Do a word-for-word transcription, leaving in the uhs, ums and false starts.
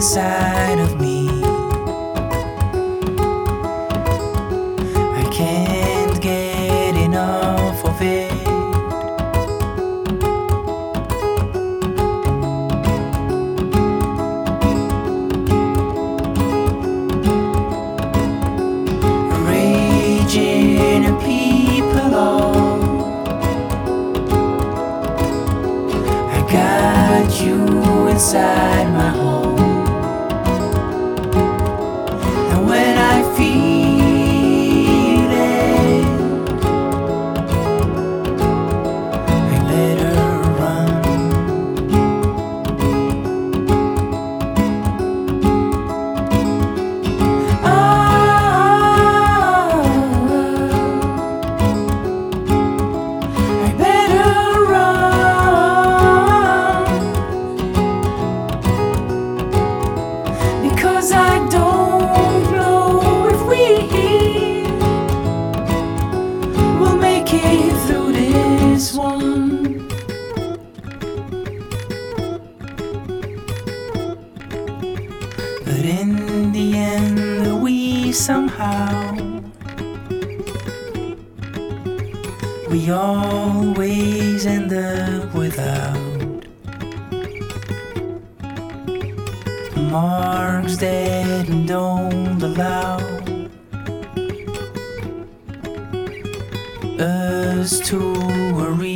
inside of me. I can't get enough of it. Raging people all, I got you inside my home. And when I feel it, I better run. Oh, I better run, because I don't know if we will make it through this one. But in the end, we somehow, we always end up without marks that don't allow us to worry